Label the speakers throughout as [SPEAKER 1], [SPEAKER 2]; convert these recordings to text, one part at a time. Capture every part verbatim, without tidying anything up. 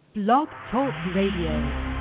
[SPEAKER 1] Blog Talk Radio.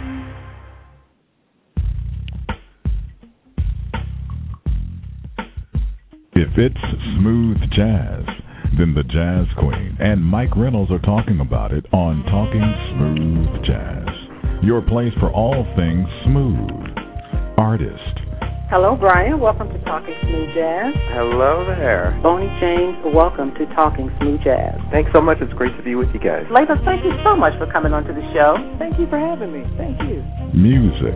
[SPEAKER 2] If it's smooth jazz, then the Jazz Queen and Mike Reynolds are talking about it on Talking Smooth Jazz. Your place for all things smooth. Artist.
[SPEAKER 3] Hello, Brian. Welcome to Talking Smooth Jazz.
[SPEAKER 4] Hello there.
[SPEAKER 3] Bonnie James, welcome to Talking Smooth Jazz.
[SPEAKER 4] Thanks so much. It's great to be with you guys.
[SPEAKER 3] Layla, thank you so much for coming onto the show.
[SPEAKER 4] Thank you for having me. Thank you.
[SPEAKER 2] Music.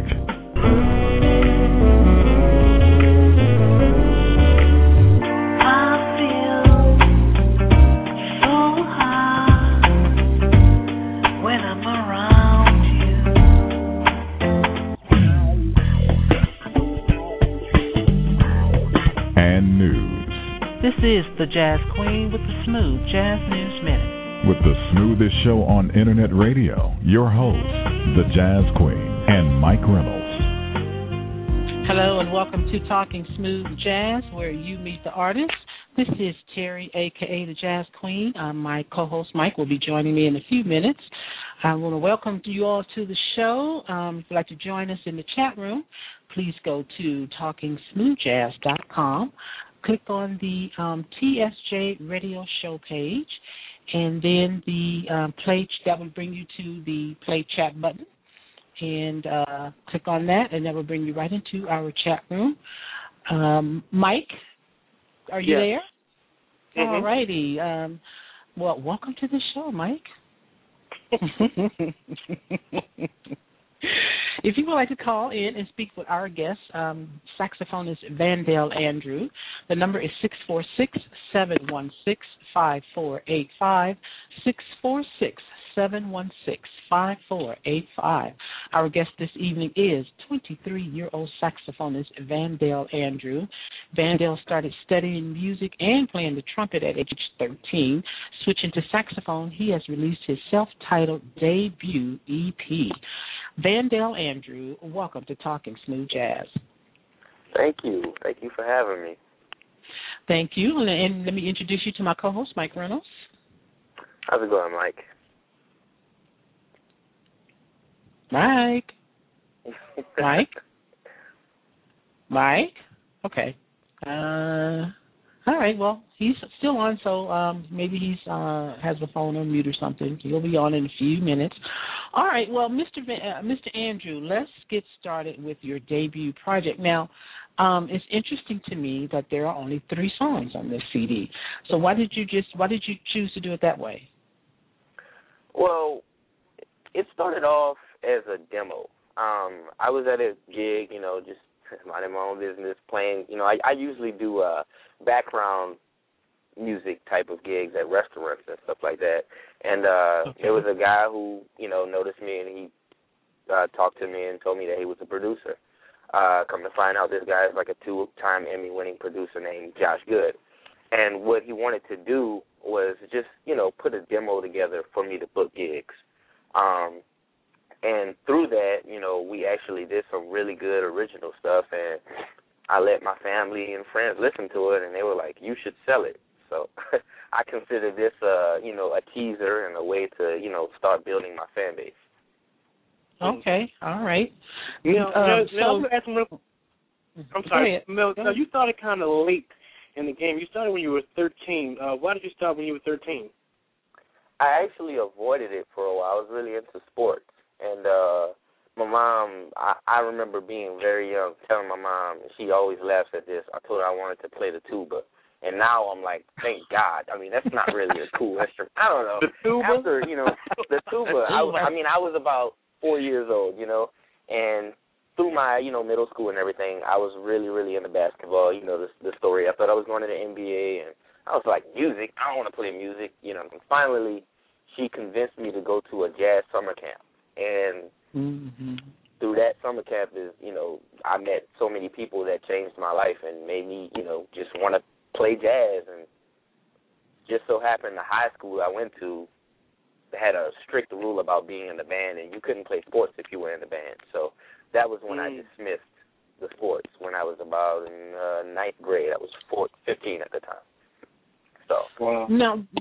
[SPEAKER 5] This is the Jazz Queen with the Smooth Jazz News Minute.
[SPEAKER 2] With the smoothest show on internet radio, your host, the Jazz Queen, and Mike Reynolds.
[SPEAKER 5] Hello and welcome to Talking Smooth Jazz, where you meet the artists. This is Terry, a k a the Jazz Queen. Um, my co-host Mike will be joining me in a few minutes. I want to welcome you all to the show. Um, if you'd like to join us in the chat room, please go to talking smooth jazz dot com. Click on the um, T S J radio show page, and then the um, play that will bring you to the play chat button, and uh, click on that, and that will bring you right into our chat room. Um, Mike, are you
[SPEAKER 4] yes.
[SPEAKER 5] there?
[SPEAKER 4] Mm-hmm.
[SPEAKER 5] All righty. Um, well, welcome to the show, Mike. If you would like to call in and speak with our guest, um, saxophonist Vandale Andrew, the number is six four six, seven one six, five four eight five, six four six, seven one six, five four eight five. Our guest this evening is twenty-three-year-old saxophonist Vandale Andrew. Vandale started studying music and playing the trumpet at age thirteen. Switching to saxophone, he has released his self-titled debut E P. Vandale Andrew, welcome to Talking Smooth Jazz.
[SPEAKER 4] Thank you. Thank you for having me.
[SPEAKER 5] Thank you. And, and let me introduce you to my co-host, Mike Reynolds.
[SPEAKER 4] How's it going, Mike?
[SPEAKER 5] Mike? Mike? Mike? Okay. Uh, all right, well, he's still on, so um, maybe he's uh, has the phone on mute or something. He'll be on in a few minutes. All right, well, Mister Va- uh, Mister Andrew, let's get started with your debut project. Now, um, it's interesting to me that there are only three songs on this C D. So why did you just why did you choose to do it that way?
[SPEAKER 4] Well, it started off as a demo. Um, I was at a gig, you know, just minding my own business, playing. You know, I, I usually do uh, background music type of gigs at restaurants and stuff like that. And uh, okay. There was a guy who, you know, noticed me, and he uh, talked to me and told me that he was a producer. Uh, come to find out, this guy is like a two-time Emmy-winning producer named Josh Good. And what he wanted to do was just, you know, put a demo together for me to book gigs. Um, and through that, you know, we actually did some really good original stuff, and I let my family and friends listen to it, and they were like, you should sell it. So I consider this, uh, you know, a teaser and a way to, you know, start building my fan base.
[SPEAKER 5] Okay, all right.
[SPEAKER 6] You know,
[SPEAKER 5] um,
[SPEAKER 6] Mel,
[SPEAKER 5] so,
[SPEAKER 6] Mel, I'm, asking real, I'm sorry, Mel, now you started kind of late in the game. You started when you were thirteen. Uh, why did you start when you were thirteen?
[SPEAKER 4] I actually avoided it for a while. I was really into sports. And uh, my mom, I, I remember being very young, telling my mom, and she always laughs at this, I told her I wanted to play the tuba. And now I'm like, thank God. I mean, that's not really a cool instrument. I don't know.
[SPEAKER 6] The tuba?
[SPEAKER 4] After, you know, the tuba, I, I mean, I was about four years old, you know, and through my, you know, middle school and everything, I was really, really into basketball. You know, the, the story. I thought I was going to the N B A, and I was like, music? I don't want to play music, you know. And finally, she convinced me to go to a jazz summer camp. And
[SPEAKER 5] mm-hmm.
[SPEAKER 4] through that summer camp is, you know, I met so many people that changed my life and made me, you know, just want to play jazz. And just so happened the high school I went to had a strict rule about being in the band, and you couldn't play sports if you were in the band. So that was when mm. I dismissed the sports when I was about in uh, ninth grade. I was four, fifteen at the time. So
[SPEAKER 5] wow. Now,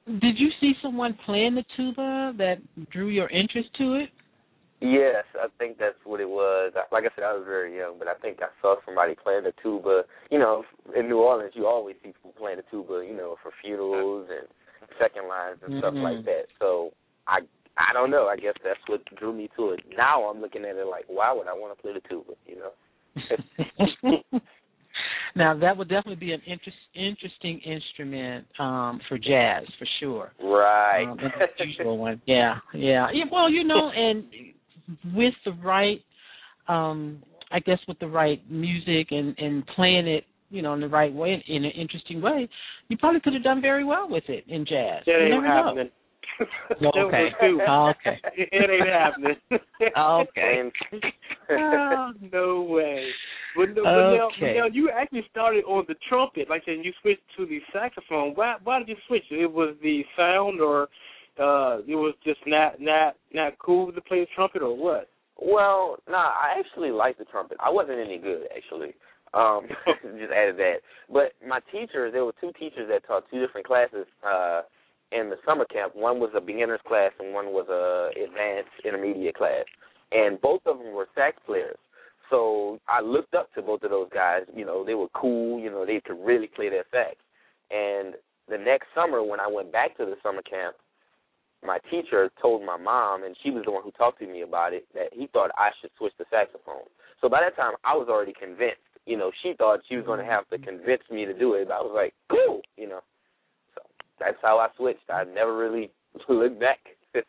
[SPEAKER 5] Did you see someone playing the tuba that drew your interest to it?
[SPEAKER 4] Yes, I think that's what it was. Like I said, I was very young, but I think I saw somebody playing the tuba. You know, in New Orleans, you always see people playing the tuba, you know, for funerals and second lines and mm-hmm. stuff like that. So I I don't know. I guess that's what drew me to it. Now I'm looking at it like, why would I want to play the tuba, you know?
[SPEAKER 5] Now, that would definitely be an interest, interesting instrument um, for jazz, for sure.
[SPEAKER 4] Right.
[SPEAKER 5] Um, an unusual one. Yeah, yeah, yeah. Well, you know, and with the right, um, I guess with the right music and, and playing it, you know, in the right way, in an interesting way, you probably could have done very well with it in jazz.
[SPEAKER 6] That ain't
[SPEAKER 5] never
[SPEAKER 6] happening.
[SPEAKER 5] Okay. Oh, okay.
[SPEAKER 6] It ain't happening.
[SPEAKER 5] Okay.
[SPEAKER 6] Oh, no way. But, no, but,
[SPEAKER 5] okay.
[SPEAKER 6] now, but now you actually started on the trumpet, like and you switched to the saxophone. Why? Why did you switch? It was the sound, or uh, it was just not not not cool to play the trumpet, or what?
[SPEAKER 4] Well, nah, I actually liked the trumpet. I wasn't any good, actually. Um, just added that. But my teachers, there were two teachers that taught two different classes uh, in the summer camp. One was a beginner's class, and one was a advanced intermediate class. And both of them were sax players. So I looked up to both of those guys. You know, they were cool. You know, they could really play their sax. And the next summer when I went back to the summer camp, my teacher told my mom, and she was the one who talked to me about it, that he thought I should switch to saxophone. So by that time, I was already convinced. You know, she thought she was going to have to convince me to do it. But I was like, cool, you know. So that's how I switched. I never really looked back.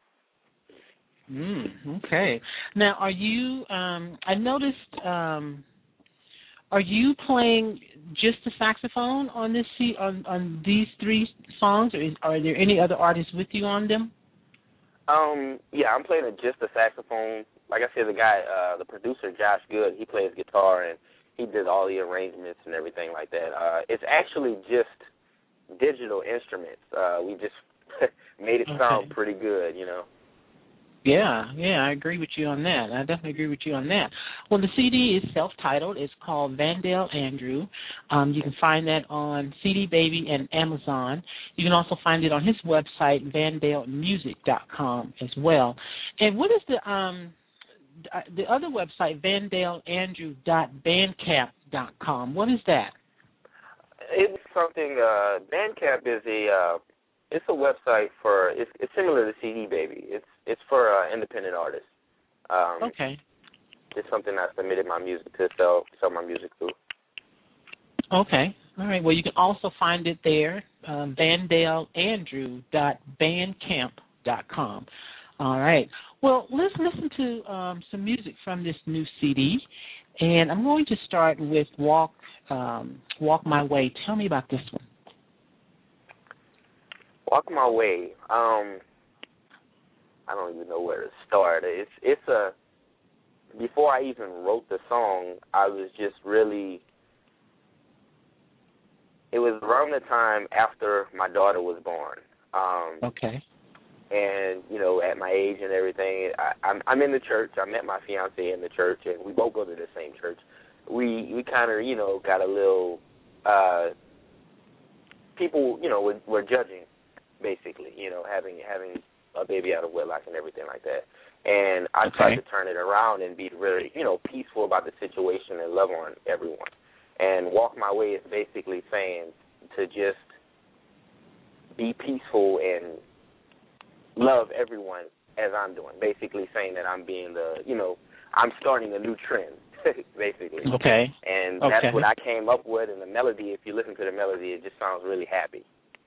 [SPEAKER 5] Mm, okay. Now, are you? Um, I noticed. Um, are you playing just the saxophone on this C, on on these three songs, or is, are there any other artists with you on them?
[SPEAKER 4] Um. Yeah, I'm playing just the saxophone. Like I said, the guy, uh, the producer, Josh Good, he plays guitar and he did all the arrangements and everything like that. Uh, it's actually just digital instruments. Uh, we just made it sound okay. pretty good, you know.
[SPEAKER 5] Yeah, yeah, I agree with you on that. I definitely agree with you on that. Well, the C D is self-titled. It's called Vandale Andrew. Um, you can find that on C D Baby and Amazon. You can also find it on his website, vandale music dot com, as well. And what is the um the other website, vandale andrew dot bandcamp dot com? What is that?
[SPEAKER 4] It's something. Uh, Bandcamp is a uh, it's a website for. It's, it's similar to C D Baby. It's It's for uh, independent artists. Um,
[SPEAKER 5] okay.
[SPEAKER 4] It's something I submitted my music to sell sell my music to.
[SPEAKER 5] Okay. All right. Well, you can also find it there, um, vandale andrew dot bandcamp dot com. All right. Well, let's listen to um, some music from this new C D, and I'm going to start with Walk um, Walk My Way. Tell me about this one.
[SPEAKER 4] Walk My Way. Um, I don't even know where to start. It's it's a before I even wrote the song, I was just really. It was around the time after my daughter was born. Um,
[SPEAKER 5] okay.
[SPEAKER 4] And you know, at my age and everything, I, I'm I'm in the church. I met my fiance in the church, and we both go to the same church. We we kind of you know got a little. Uh, people you know were, were judging, basically. You know, having having. a baby out of wedlock and everything like that. And I
[SPEAKER 5] okay.
[SPEAKER 4] tried to turn it around and be really, you know, peaceful about the situation and love on everyone. And Walk My Way is basically saying to just be peaceful and love everyone as I'm doing. Basically saying that I'm being the, you know, I'm starting a new trend, basically.
[SPEAKER 5] Okay.
[SPEAKER 4] And
[SPEAKER 5] okay.
[SPEAKER 4] that's what I came up with. And the melody, if you listen to the melody, it just sounds really happy.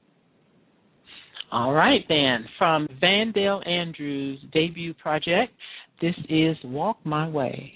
[SPEAKER 5] All right, then. From Vandale Andrews' debut project, this is Walk My Way.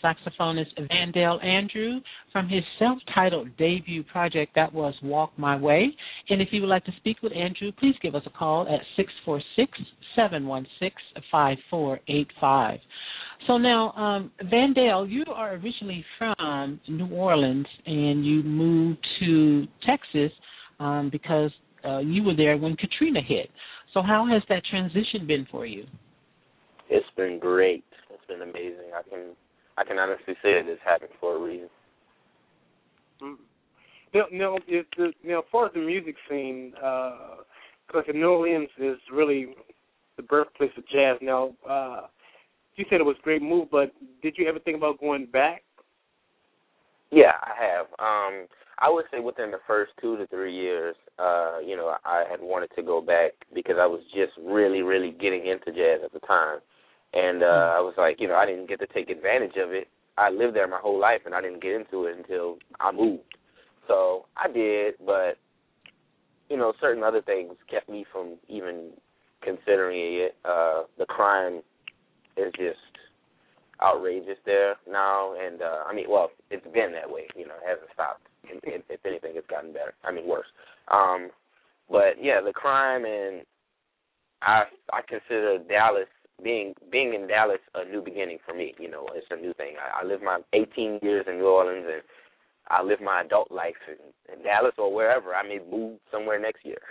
[SPEAKER 5] saxophonist Vandale Andrew from his self-titled debut project that was Walk My Way. And if you would like to speak with Andrew, please give us a call at six four six, seven one six, five four eight five. So now, um, Vandale, you are originally from New Orleans, and you moved to Texas um, because uh, you were there when Katrina hit. So how has that transition been for you?
[SPEAKER 4] It's been great. It's been amazing. I can I can honestly say that it's happened for a reason.
[SPEAKER 6] Mm-hmm. Now, now, is the, now, as far as the music scene, uh, because New Orleans is really the birthplace of jazz. Now, uh, you said it was a great move, but did you ever think about going back?
[SPEAKER 4] Yeah, I have. Um, I would say within the first two to three years, uh, you know, I had wanted to go back because I was just really, really getting into jazz at the time. And uh, I was like, you know, I didn't get to take advantage of it. I lived there my whole life, and I didn't get into it until I moved. So I did, but, you know, certain other things kept me from even considering it. Uh, the crime is just outrageous there now, and uh, I mean, well, it's been that way. You know, it hasn't stopped. If, if anything, it's gotten better. I mean, worse. Um, but yeah, the crime, and I I consider Dallas being being in Dallas a new beginning for me. You know, it's a new thing. I, I lived my eighteen years in New Orleans, and I live my adult life in, in Dallas or wherever. I may move somewhere next year.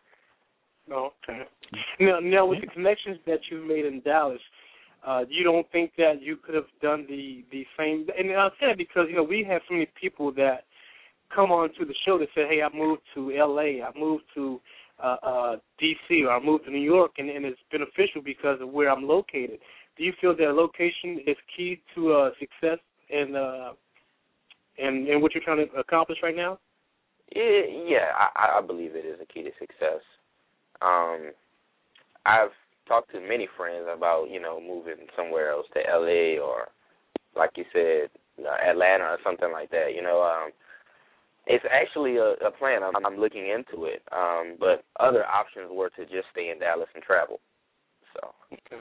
[SPEAKER 6] Okay. Now, now with the connections that you've made in Dallas, uh, you don't think that you could have done the, the same? And I say that because, you know, we have so many people that come on to the show that say, hey, I moved to L A, I moved to uh, uh, D C, or I moved to New York, and, and it's beneficial because of where I'm located. Do you feel that location is key to uh, success and, uh, and and what you're trying to accomplish right now?
[SPEAKER 4] Yeah, yeah I, I believe it is a key to success. Um, I've talked to many friends about, you know, moving somewhere else to L A or, like you said, Atlanta or something like that. You know, um, it's actually a, a plan. I'm, I'm looking into it. Um, but other options were to just stay in Dallas and travel. So.
[SPEAKER 6] Okay.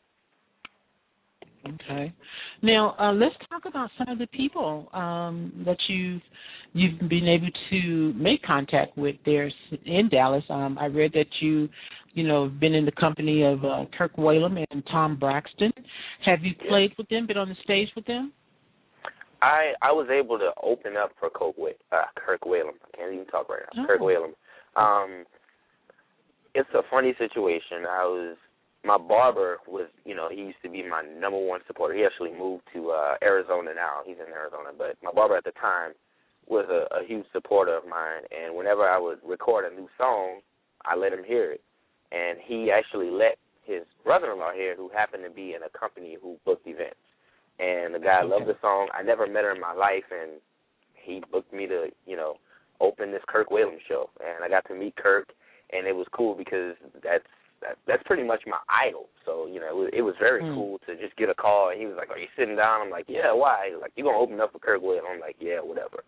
[SPEAKER 5] Okay. Now, uh, let's talk about some of the people um, that you've you've been able to make contact with there in Dallas. Um, I read that you, you know, been in the company of uh, Kirk Whalum and Tom Braxton. Have you played with them, been on the stage with them?
[SPEAKER 4] I I was able to open up for Kirk, uh, Kirk Whalum. I can't even talk right now. Oh. Kirk Whalum. Um, it's a funny situation. I was... My barber was, you know, he used to be my number one supporter. He actually moved to uh, Arizona now. He's in Arizona. But my barber at the time was a, a huge supporter of mine. And whenever I would record a new song, I let him hear it. And he actually let his brother-in-law hear it, who happened to be in a company who booked events. And the guy okay. loved the song. I never met her in my life, and he booked me to, you know, open this Kirk Whalum show. And I got to meet Kirk, and it was cool because that's, That, that's pretty much my idol. So, you know, it was, it was very mm. cool to just get a call. And he was like, are you sitting down? I'm like, yeah, why? He was like, you going to open up for Kirk Whalum? I'm like, yeah, whatever.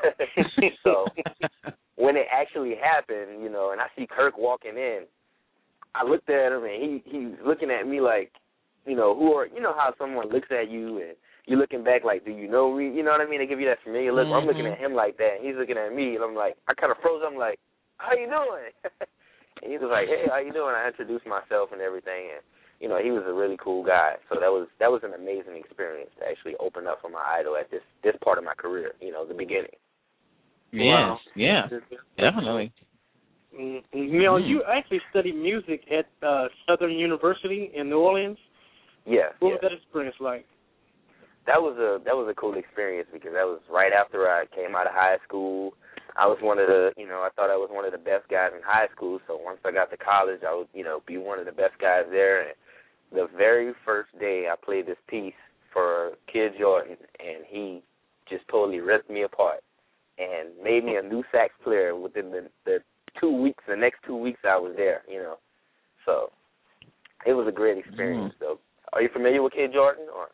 [SPEAKER 4] So when it actually happened, you know, and I see Kirk walking in, I looked at him, and he he's looking at me like, you know, who are, you know how someone looks at you, and you're looking back like, do you know me? You know what I mean? They give you that familiar look. Mm-hmm. I'm looking at him like that, and he's looking at me, and I'm like, I kind of froze. I'm like, how you doing? And he was like, hey, how you doing? I introduced myself and everything, and, you know, he was a really cool guy. So that was that was an amazing experience to actually open up for my idol at this, this part of my career, you know, the beginning.
[SPEAKER 5] Yes, wow. yeah, definitely.
[SPEAKER 6] Mm-hmm. Now, mm. you actually studied music at uh, Southern University in New Orleans?
[SPEAKER 4] Yeah.
[SPEAKER 6] What
[SPEAKER 4] yeah.
[SPEAKER 6] was that experience like?
[SPEAKER 4] That was a that was a cool experience because that was right after I came out of high school. I was one of the, you know, I thought I was one of the best guys in high school, so once I got to college, I would, you know, be one of the best guys there. And the very first day I played this piece for Kid Jordan, and he just totally ripped me apart and made me a new sax player within the, the two weeks, the next two weeks I was there, you know. So it was a great experience, mm. though. Are you familiar with Kid Jordan? Or?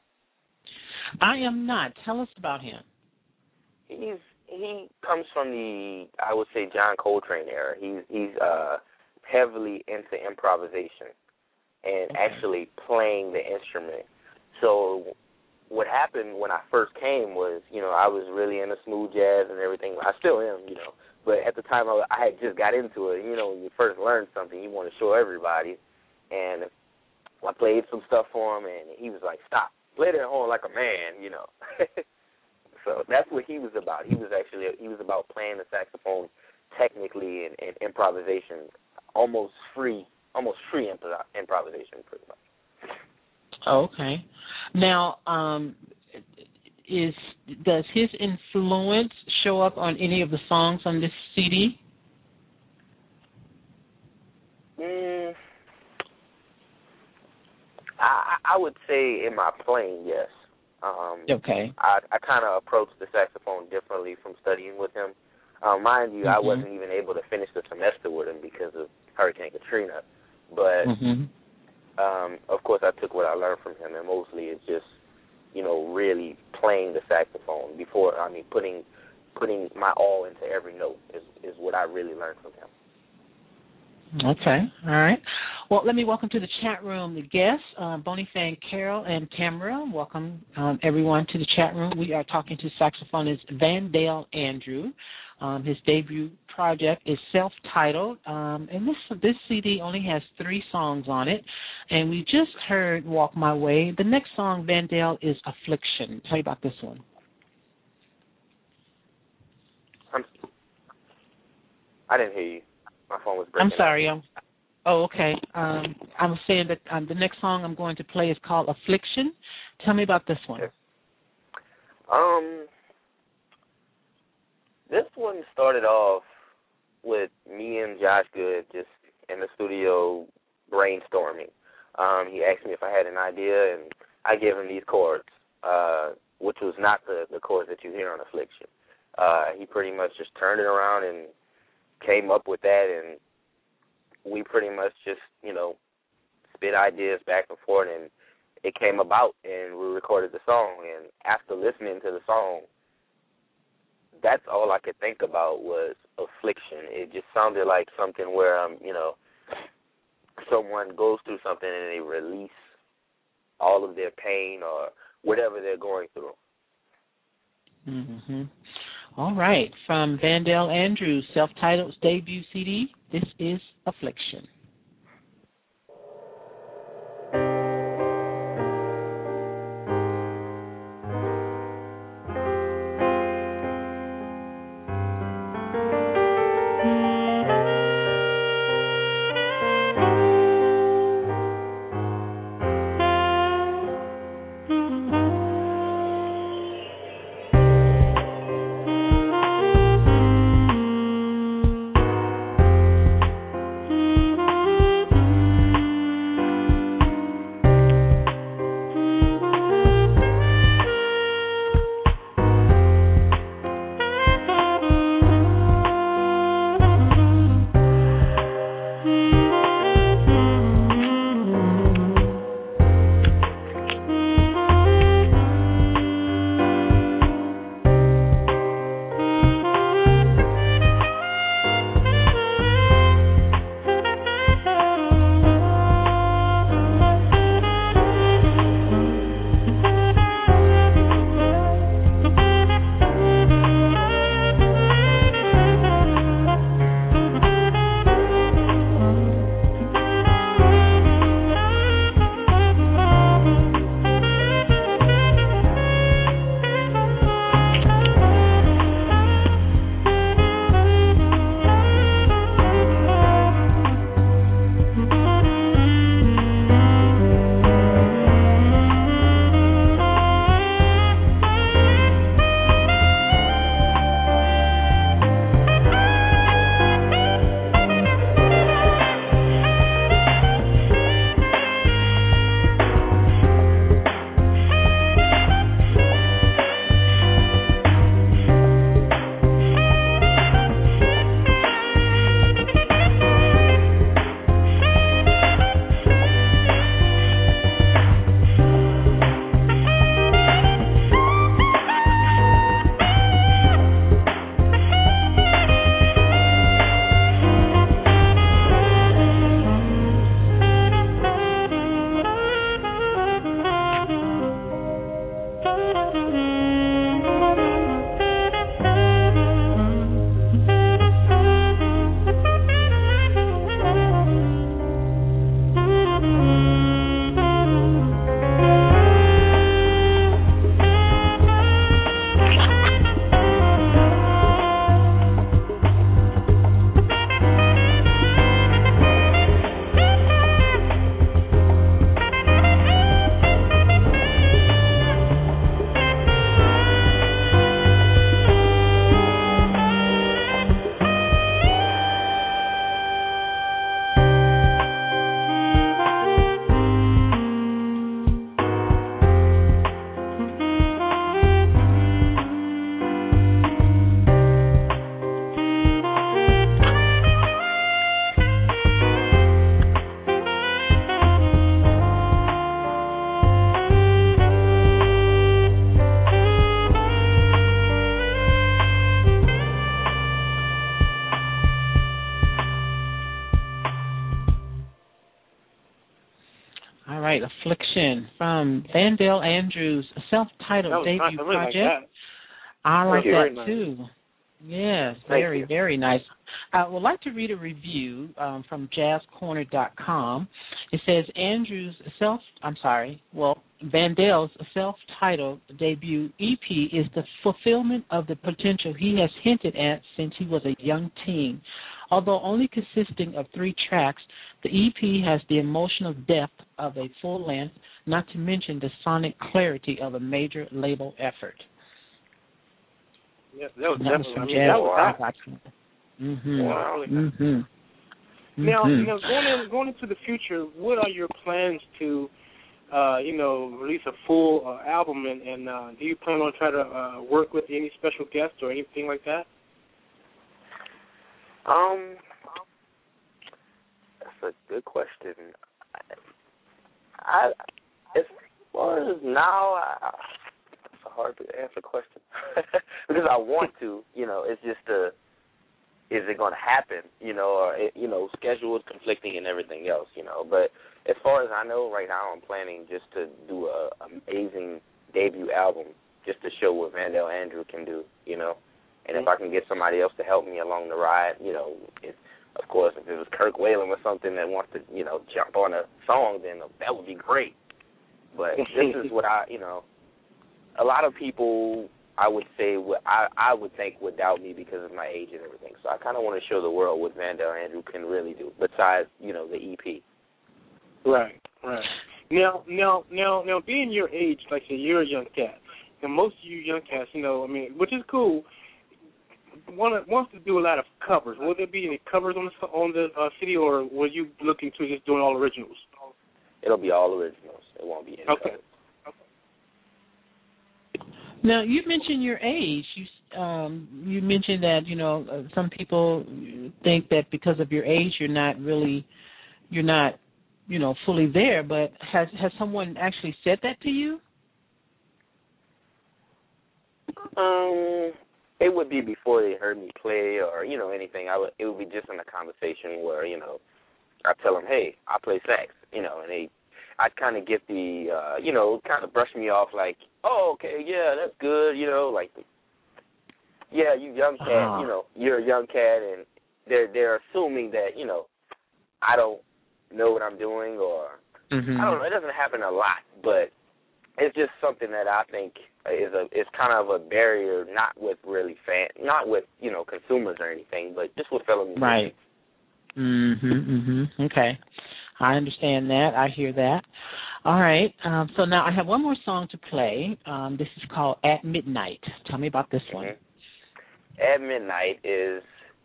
[SPEAKER 5] I am not. Tell us about him.
[SPEAKER 4] He's He comes from the, I would say, John Coltrane era. He's he's uh, heavily into improvisation and okay. actually playing the instrument. So what happened when I first came was, you know, I was really into smooth jazz and everything. I still am, you know. But at the time, I, I had just got into it. You know, when you first learn something, you want to show everybody. And I played some stuff for him, and he was like, stop. Play that horn like a man, you know. So that's what he was about. He was actually, he was about playing the saxophone technically and, and improvisation, almost free, almost free impro- improvisation, pretty much.
[SPEAKER 5] Okay. Now, um, is does his influence show up on any of the songs on this C D?
[SPEAKER 4] Mm, I, I would say in my playing, yes. Um,
[SPEAKER 5] okay.
[SPEAKER 4] I, I kind of approached the saxophone differently from studying with him. Um, mind you, mm-hmm. I wasn't even able to finish the semester with him because of Hurricane Katrina. But,
[SPEAKER 5] mm-hmm.
[SPEAKER 4] um, of course, I took what I learned from him, and mostly it's just, you know, really playing the saxophone before, I mean, putting putting my all into every note is, is what I really learned from him.
[SPEAKER 5] Okay, all right. Well, let me welcome to the chat room the guests, uh, Bonifang Carol and Tamara. Welcome, um, everyone, to the chat room. We are talking to saxophonist Vandale Andrew. Um, his debut project is self-titled, um, and this this C D only has three songs on it. And we just heard Walk My Way. The next song, Vandale, is Affliction. Tell you about this one.
[SPEAKER 4] I'm, I didn't hear you. My phone was breaking.
[SPEAKER 5] I'm sorry. Um, oh, okay. Um, I'm saying that um, the next song I'm going to play is called Affliction. Tell me about this one.
[SPEAKER 4] Um, this one started off with me and Josh Good just in the studio brainstorming. Um, he asked me if I had an idea, and I gave him these chords, uh, which was not the, the chords that you hear on Affliction. Uh, he pretty much just turned it around and came up with that, and we pretty much just, you know, spit ideas back and forth, and it came about, and we recorded the song. And after listening to the song, that's all I could think about was affliction. It just sounded like something where, um, you know, someone goes through something and they release all of their pain or whatever they're going through.
[SPEAKER 5] Mm-hmm. All right. From Vandale Andrews, self-titled debut C D, this is Affliction.
[SPEAKER 7] Mm-hmm.
[SPEAKER 5] right, Affliction from Vandale Andrews' self-titled debut
[SPEAKER 6] nice. I really
[SPEAKER 5] project.
[SPEAKER 6] Like that.
[SPEAKER 5] I like that,
[SPEAKER 6] nice.
[SPEAKER 5] too. Yes,
[SPEAKER 4] Thank
[SPEAKER 5] very,
[SPEAKER 4] you.
[SPEAKER 5] very nice. I would like to read a review um, from jazz corner dot com. It says Andrews' self, I'm sorry, well, Vandale's self-titled debut E P is the fulfillment of the potential he has hinted at since he was a young teen. Although only consisting of three tracks, the E P has the emotional depth of a full length, not to mention the sonic clarity of a major label effort.
[SPEAKER 6] Yeah, that was
[SPEAKER 5] That
[SPEAKER 6] definitely.
[SPEAKER 5] was from
[SPEAKER 6] I mean,
[SPEAKER 5] Jazz
[SPEAKER 6] that was
[SPEAKER 5] Rock. Mm-hmm.
[SPEAKER 6] Wow.
[SPEAKER 5] Mm-hmm.
[SPEAKER 6] Now,
[SPEAKER 5] mm-hmm.
[SPEAKER 6] you know, going in, going into the future, what are your plans to, uh, you know, release a full uh, album, and, and uh, do you plan on trying to uh, work with any special guests or anything like that?
[SPEAKER 4] Um, that's a good question. I, as far as now, I, it's a hard to answer question because I want to. You know, it's just a. Is it going to happen? You know, or it, you know, schedule is conflicting and everything else. You know, but as far as I know, right now I'm planning just to do a amazing debut album, just to show what Vandale Andrew can do. You know. And if I can get somebody else to help me along the ride, you know, if, of course, if it was Kirk Whalum or something that wants to, you know, jump on a song, then that would be great. But this is what I, you know, a lot of people, I would say, I, I would think would doubt me because of my age and everything. So I kind of want to show the world what Vandale Andrew can really do, besides, you know, the E P.
[SPEAKER 6] Right, right. Now, now, now, now, being your age, like I said, you're a young cat, and most of you young cats, you know, I mean, which is cool. Want wants to do a lot of covers. Will there be any covers on the on the uh, C D, or were you looking to just doing all originals?
[SPEAKER 4] It'll be all originals. It won't be any
[SPEAKER 6] okay.
[SPEAKER 4] covers.
[SPEAKER 6] Okay.
[SPEAKER 5] Now you mentioned your age. You um, you mentioned that you know uh, some people think that because of your age you're not really you're not you know fully there. But has has someone actually said that to you?
[SPEAKER 4] Um. It would be before they heard me play or, you know, anything. I would. It would be just in a conversation where, you know, I tell them, hey, I play sax, you know, and they, I'd kind of get the, uh, you know, kind of brush me off like, oh, okay, yeah, that's good, you know, like, yeah, you young cat, uh-huh. you know, you're a young cat, and they're they're assuming that, you know, I don't know what I'm doing or, mm-hmm. I don't know, it doesn't happen a lot, but it's just something that I think is a is kind of a barrier, not with really fan, not with you know consumers or anything, but just with fellow musicians.
[SPEAKER 5] Right. Mhm. Mhm. Okay. I understand that. I hear that. All right. Um, so now I have one more song to play. Um, this is called "At Midnight." Tell me about this one.
[SPEAKER 4] Mm-hmm. "At Midnight" is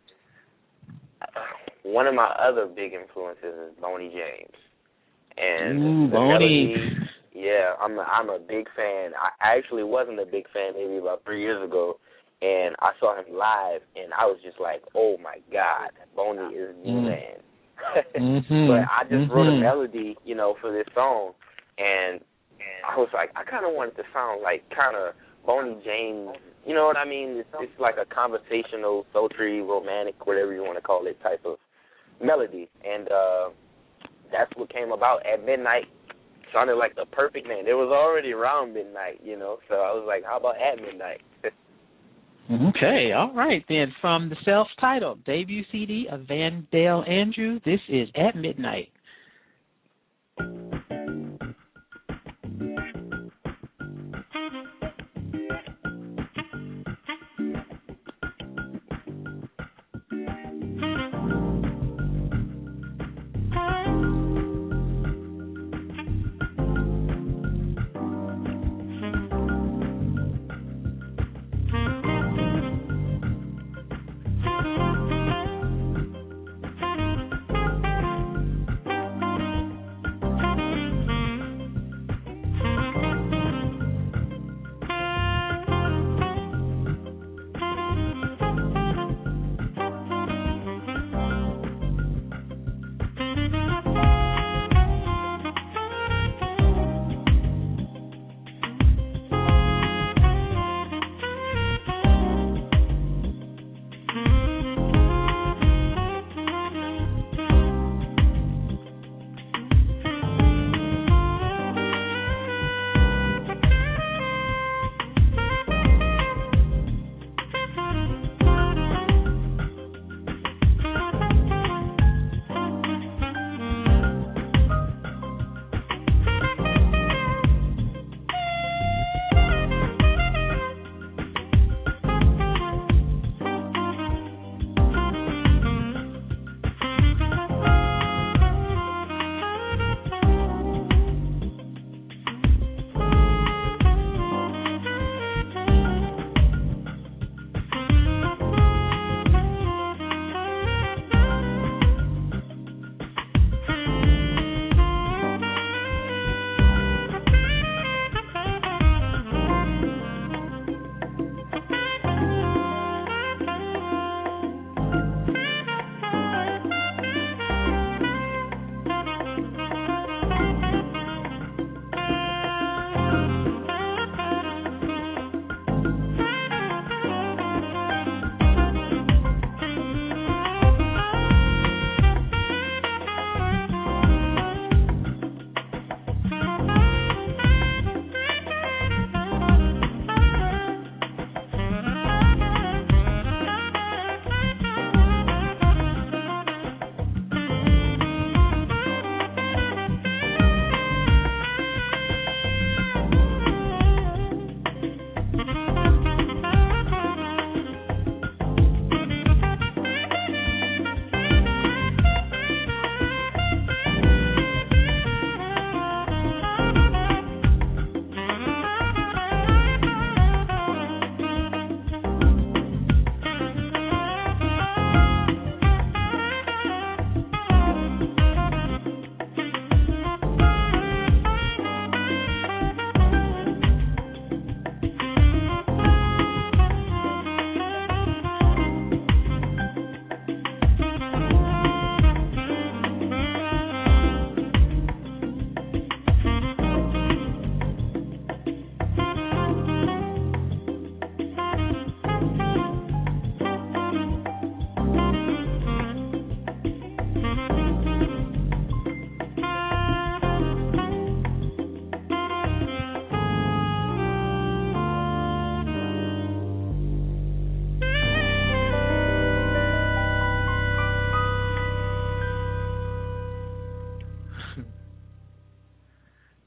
[SPEAKER 4] one of my other big influences is Boney James, and
[SPEAKER 5] Ooh,
[SPEAKER 4] the
[SPEAKER 5] Boney.
[SPEAKER 4] melody. Yeah, I'm a, I'm a big fan. I actually wasn't a big fan maybe about three years ago, and I saw him live, and I was just like, oh, my God, Boney is the mm. man.
[SPEAKER 5] mm-hmm.
[SPEAKER 4] But I just
[SPEAKER 5] mm-hmm.
[SPEAKER 4] wrote a melody, you know, for this song, and, and I was like, I kind of wanted to sound like kind of Boney James, you know what I mean? It's, it's like a conversational, sultry, romantic, whatever you want to call it, type of melody, and uh, that's what came about. At Midnight. Sounded like the perfect name. It was already around midnight, you know, so I was like, how about At Midnight?
[SPEAKER 5] Okay, all right, then. From the self-titled debut C D of Vandale Andrew, this is At Midnight.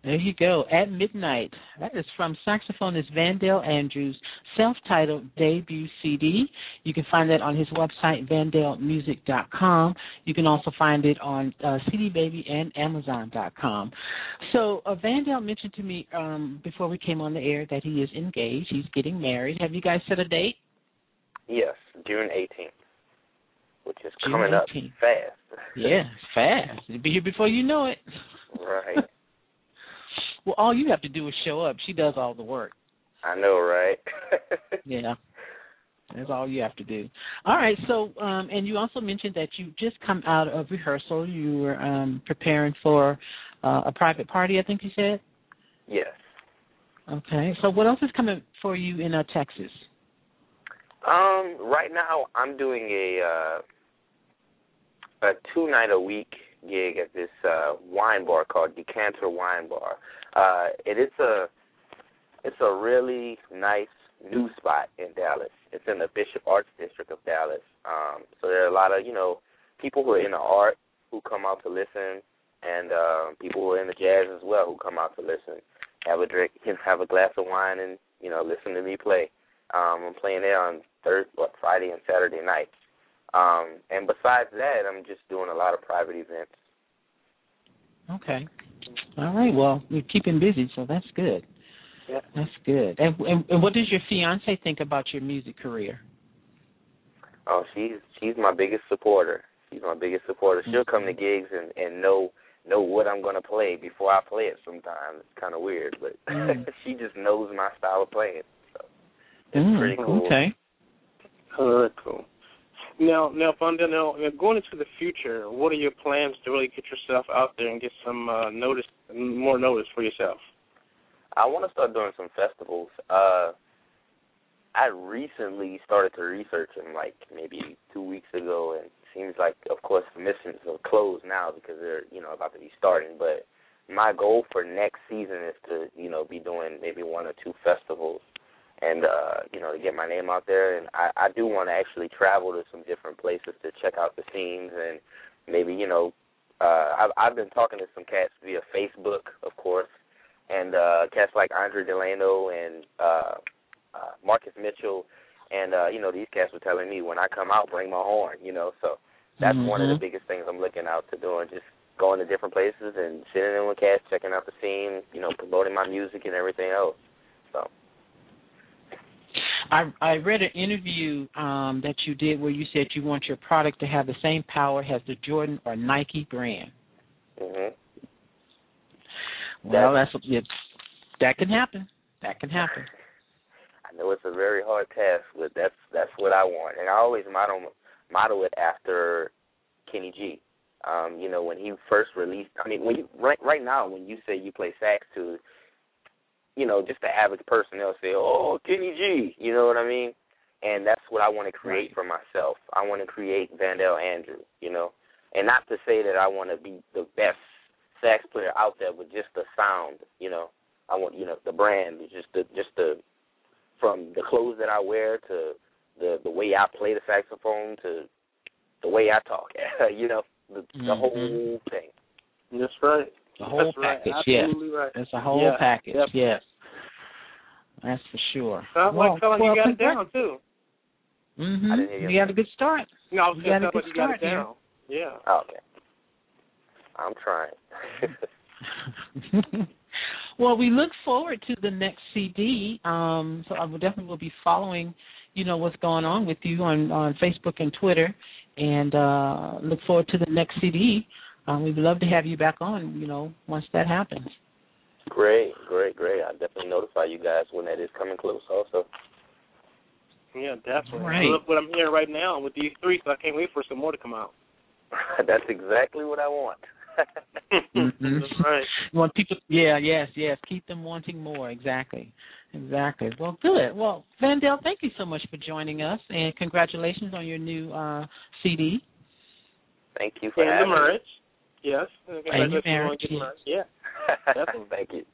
[SPEAKER 5] There you go. At Midnight. That is from saxophonist Vandale Andrews' self-titled debut C D. You can find that on his website, vandale music dot com. You can also find it on uh, C D Baby and amazon dot com. So uh, Vandale mentioned to me um, before we came on the air that he is engaged. He's getting married. Have you guys set a date?
[SPEAKER 4] Yes, June eighteenth, which is
[SPEAKER 5] June
[SPEAKER 4] coming
[SPEAKER 5] eighteenth.
[SPEAKER 4] up fast.
[SPEAKER 5] Yeah, fast. It'll be here before you know it.
[SPEAKER 4] Right.
[SPEAKER 5] Well, all you have to do is show up. She does all the work.
[SPEAKER 4] I know, right?
[SPEAKER 5] Yeah. That's all you have to do. All right, so, um, and you also mentioned that you just come out of rehearsal. You were um, preparing for uh, a private party, I think you said?
[SPEAKER 4] Yes.
[SPEAKER 5] Okay, so what else is coming for you in uh, Texas?
[SPEAKER 4] Um, right now I'm doing a uh, a two-night-a-week gig at this uh, wine bar called Decanter Wine Bar. Uh, it is a it's a really nice new spot in Dallas. It's in the Bishop Arts District of Dallas. Um, so there are a lot of you know people who are in the art who come out to listen, and uh, people who are in the jazz as well who come out to listen. Have a drink, have a glass of wine, and you know listen to me play. Um, I'm playing there on Thursday, what, Friday, and Saturday nights. Um, and besides that, I'm just doing a lot of private events.
[SPEAKER 5] Okay. All right. Well, you're keeping busy, so that's good.
[SPEAKER 4] Yeah.
[SPEAKER 5] That's good. And, and, and what does your fiance think about your music career?
[SPEAKER 4] Oh, she's she's my biggest supporter. She's my biggest supporter. She'll come to gigs and, and know know what I'm gonna play before I play it. Sometimes it's kind of weird, but
[SPEAKER 5] mm.
[SPEAKER 4] she just knows my style of playing. So it's
[SPEAKER 5] mm,
[SPEAKER 4] pretty cool.
[SPEAKER 5] Okay.
[SPEAKER 6] Oh, very cool. Now, now, Fonda, now, going into the future, what are your plans to really get yourself out there and get some uh, notice, more notice for yourself?
[SPEAKER 4] I want to start doing some festivals. Uh, I recently started to research them, like maybe two weeks ago, and it seems like, of course, submissions are closed now because they're, you know, about to be starting. But my goal for next season is to, you know, be doing maybe one or two festivals. And, uh, you know, to get my name out there. And I, I do want to actually travel to some different places to check out the scenes and maybe, you know, uh, I've, I've been talking to some cats via Facebook, of course, and uh, cats like Andre Delano and uh, uh, Marcus Mitchell. And, uh, you know, these cats were telling me when I come out, bring my horn, you know. So that's
[SPEAKER 5] mm-hmm.
[SPEAKER 4] one of the biggest things I'm looking out to doing, just going to different places and sitting in with cats, checking out the scene, you know, promoting my music and everything else. So.
[SPEAKER 5] I, I read an interview um, that you did where you said you want your product to have the same power as the Jordan or Nike brand.
[SPEAKER 4] Mhm.
[SPEAKER 5] Well, that's, that's yeah, that can happen. That can happen.
[SPEAKER 4] I know it's a very hard task, but that's that's what I want, and I always model model it after Kenny G. Um, you know, when he first released. I mean, when you, right right now, when you say you play sax to, you know, just the average person, they'll say, oh, Kenny G, you know what I mean? And that's what I want to create right. for myself. I want to create Vandale Andrew, you know, and not to say that I want to be the best sax player out there, but just the sound, you know. I want, you know, the brand, just the, just the, from the clothes that I wear to the, the way I play the saxophone to the way I talk, you know, the,
[SPEAKER 5] mm-hmm.
[SPEAKER 4] the whole thing.
[SPEAKER 6] That's right.
[SPEAKER 5] The whole
[SPEAKER 6] That's
[SPEAKER 5] package,
[SPEAKER 6] right.
[SPEAKER 5] yes.
[SPEAKER 6] Right.
[SPEAKER 5] It's a whole
[SPEAKER 6] yeah,
[SPEAKER 5] package,
[SPEAKER 6] definitely.
[SPEAKER 5] yes. That's for sure.
[SPEAKER 6] Sounds
[SPEAKER 5] well,
[SPEAKER 6] like feeling
[SPEAKER 5] well,
[SPEAKER 6] you got it down, too.
[SPEAKER 5] Mm-hmm.
[SPEAKER 4] I didn't hear you.
[SPEAKER 5] You got a good start.
[SPEAKER 6] No, I was
[SPEAKER 5] you
[SPEAKER 6] going
[SPEAKER 5] got
[SPEAKER 6] to
[SPEAKER 5] a good
[SPEAKER 6] you got
[SPEAKER 5] start
[SPEAKER 6] it down. Here. Yeah.
[SPEAKER 4] Oh, okay. I'm trying.
[SPEAKER 5] Well, we look forward to the next C D. Um, so I will definitely will be following, you know, what's going on with you on, on Facebook and Twitter, and uh, look forward to the next C D. Um, we'd love to have you back on, you know, once that happens.
[SPEAKER 4] Great, great, great. I'll definitely notify you guys when that is coming close also.
[SPEAKER 6] Yeah, definitely.
[SPEAKER 5] Right.
[SPEAKER 6] I love what I'm hearing right now with these three, so I can't wait for some more to come out.
[SPEAKER 4] That's exactly what I want.
[SPEAKER 5] mm-hmm.
[SPEAKER 6] That's right.
[SPEAKER 5] You want people, yeah, yes, yes. Keep them wanting more. Exactly, exactly. Well, good. Well, Vandale, thank you so much for joining us, and congratulations on your new uh, C D.
[SPEAKER 4] Thank you for
[SPEAKER 6] and
[SPEAKER 4] having
[SPEAKER 6] the marriage. Me. Yes.
[SPEAKER 5] And your marriage.
[SPEAKER 6] marriage. Yeah. Definitely.
[SPEAKER 4] Thank you.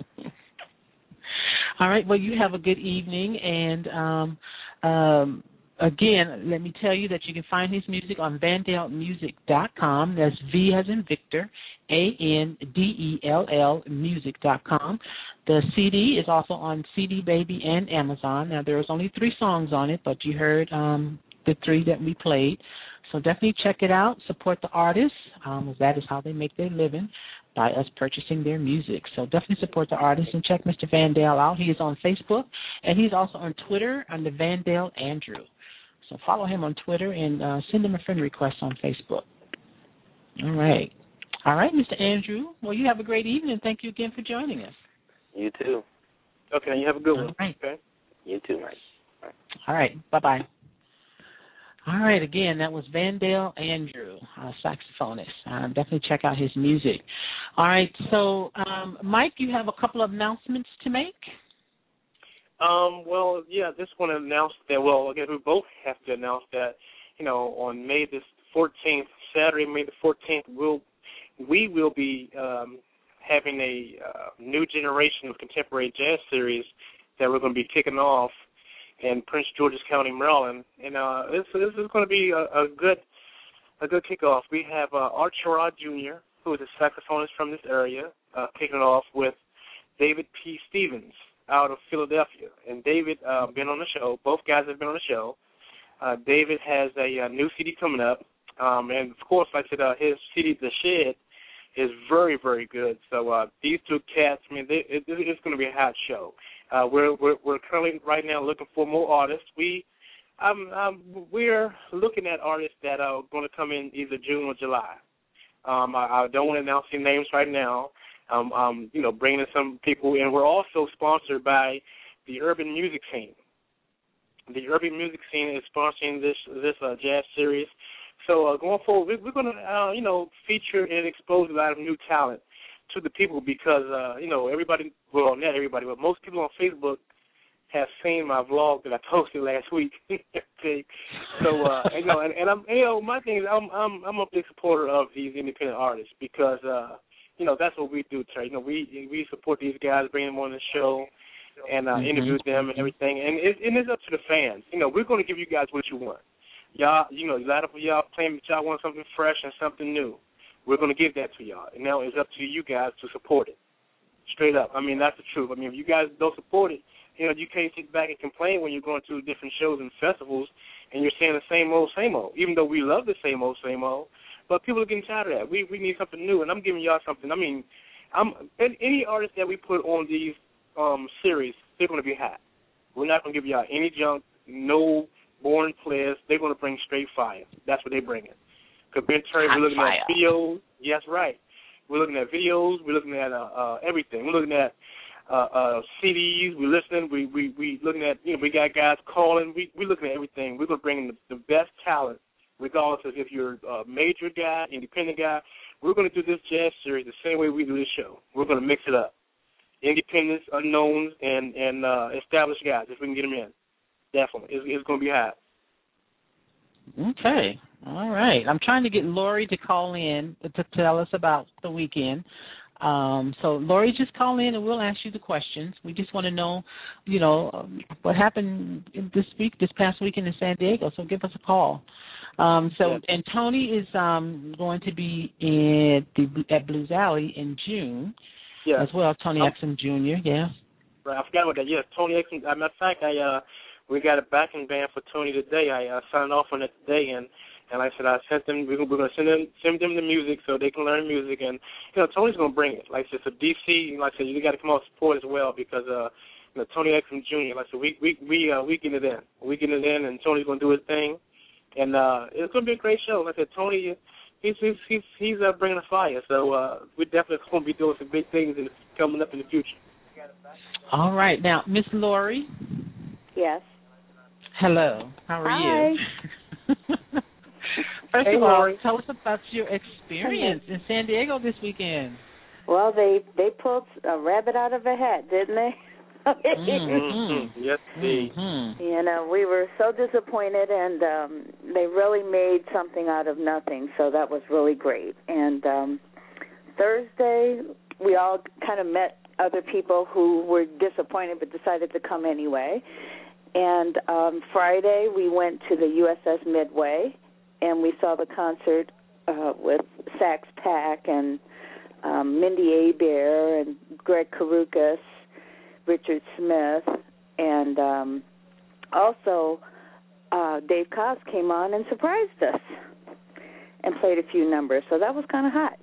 [SPEAKER 5] All right. Well, you have a good evening, and um, um, again, let me tell you that you can find his music on vandale music dot com. That's V as in Victor, A N D E L L music dot com. The C D is also on C D Baby and Amazon. Now, there's only three songs on it, but you heard um, the three that we played. So definitely check it out. Support the artists. Um, that is how they make their living, by us purchasing their music. So definitely support the artists and check Mister Vandale out. He is on Facebook, and he's also on Twitter under Vandale Andrew. So follow him on Twitter and uh, send him a friend request on Facebook. All right. All right, Mister Andrew. Well, you have a great evening, and thank you again for joining us.
[SPEAKER 4] You too.
[SPEAKER 6] Okay, you have a good one.
[SPEAKER 5] All right.
[SPEAKER 6] Okay.
[SPEAKER 4] You too, Mike.
[SPEAKER 5] All right. All right. Bye-bye. All right, again, that was Vandale Andrew, uh, saxophonist. Uh, definitely check out his music. All right, so, um, Mike, you have a couple of announcements to make?
[SPEAKER 6] Um, well, yeah, just want to announce that, well, again, we both have to announce that, you know, on May the fourteenth, Saturday, May the fourteenth, we'll, we will be um, having a uh, new generation of contemporary jazz series that we're going to be kicking off in Prince George's County, Maryland, and uh, this this is going to be a, a good a good kickoff. We have uh, Art Sherrod Junior, who is a saxophonist from this area, uh, kicking off with David P. Stevens out of Philadelphia. And David uh, been on the show. Both guys have been on the show. Uh, David has a, a new C D coming up, um, and of course, like I said, uh, his C D, The Shed, is very very good. So uh, these two cats, I mean, they, it, it's going to be a hot show. Uh, we're, we're we're currently right now looking for more artists. We um, um, we're looking at artists that are going to come in either June or July. Um, I, I don't want to announce any names right now. Um, um, you know, bringing in some people, and we're also sponsored by the Urban Music Scene. The Urban Music Scene is sponsoring this this uh, jazz series. So uh, going forward, we, we're going to uh, you know feature and expose a lot of new talent to the people, because, uh, you know, everybody, well, not everybody, but most people on Facebook have seen my vlog that I posted last week. Okay. So, uh, you know, and, and I'm, you know, my thing is I'm, I'm, I'm a big supporter of these independent artists because, uh, you know, that's what we do, Terry. You know, we we support these guys, bring them on the show, and uh, mm-hmm. interview them and everything. And, it, and it's up to the fans. You know, we're going to give you guys what you want. Y'all, you know, a lot of y'all claim that y'all want something fresh and something new. We're going to give that to y'all. And now it's up to you guys to support it. Straight up. I mean, that's the truth. I mean, if you guys don't support it, you know, you can't sit back and complain when you're going to different shows and festivals and you're saying the same old, same old, even though we love the same old, same old. But people are getting tired of that. We we need something new, and I'm giving y'all something. I mean, I'm any artist that we put on these um, series, they're going to be hot. We're not going to give y'all any junk, no boring players. They're going to bring straight fire. That's what they're bringing. Because Ben Terry, we're looking fire. at videos. Yes, right. We're looking at videos. We're looking at uh, uh, everything. We're looking at uh, uh, C Ds. We're listening. We we we looking at, you know, we got guys calling. We we're looking at everything. We're gonna bring in the, the best talent, regardless of if you're a major guy, independent guy. We're gonna do this jazz series the same way we do this show. We're gonna mix it up. Independents, unknowns, and and uh, established guys. If we can get them in, definitely, it's, it's gonna be hot.
[SPEAKER 5] Okay. All right. I'm trying to get Lori to call in to tell us about the weekend. Um, so, Lori, just call in and we'll ask you the questions. We just want to know, you know, um, what happened this week, this past weekend in San Diego. So give us a call. Um, so, yeah. And Tony is um, going to be in the, at Blues Alley in June
[SPEAKER 6] yeah.
[SPEAKER 5] as well. Tony um, Exum Junior, yeah.
[SPEAKER 6] Right. I forgot about that. Yes, Tony Exum. As a matter of fact, I uh, we got a backing band for Tony today. I uh, signed off on it today, and And like I said, I sent them. We're going to send them, send them the music so they can learn music. And you know, Tony's going to bring it. Like I said, so D C. Like I said, you got to come out and support as well because uh, you know, Tony Exum Junior Like I said, we we we uh, we get it in. We get it in, and Tony's going to do his thing. And uh, it's going to be a great show. Like I said, Tony, he's he's he's, he's uh, bringing a fire. So uh, we're definitely going to be doing some big things in, coming up in the future.
[SPEAKER 5] All right, now Miss Lori.
[SPEAKER 3] Yes.
[SPEAKER 5] Hello. How are
[SPEAKER 3] Hi.
[SPEAKER 5] you? First
[SPEAKER 6] hey,
[SPEAKER 5] of all,
[SPEAKER 6] Lori.
[SPEAKER 5] tell us about your experience in San Diego this weekend.
[SPEAKER 3] Well, they they pulled a rabbit out of a hat, didn't they?
[SPEAKER 5] mm-hmm.
[SPEAKER 6] Yes, indeed.
[SPEAKER 5] Mm-hmm.
[SPEAKER 3] You know, we were so disappointed, and um, they really made something out of nothing, so that was really great. And um, Thursday, we all kind of met other people who were disappointed but decided to come anyway. And um, Friday we went to the U S S Midway, and we saw the concert uh, with Sax Pack and um, Mindy Abair and Greg Karukas, Richard Smith, and um, also uh, Dave Koz came on and surprised us and played a few numbers. So that was kind of hot.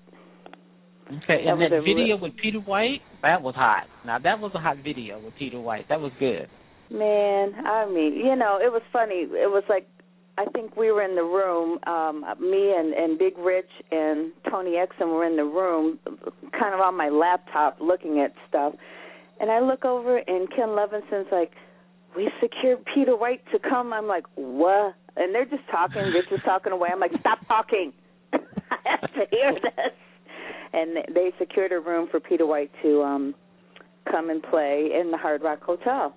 [SPEAKER 5] Okay, and that, that video re- with Peter White, that was hot. Now, that was a hot video with Peter White. That was good.
[SPEAKER 3] Man, I mean, you know, it was funny. It was like, I think we were in the room, um, me and, and Big Rich and Tony Exum were in the room, kind of on my laptop looking at stuff. And I look over, and Ken Levinson's like, we secured Peter White to come. I'm like, what? And they're just talking. Rich is talking away. I'm like, stop talking. I have to hear this. And they secured a room for Peter White to um, come and play in the Hard Rock Hotel.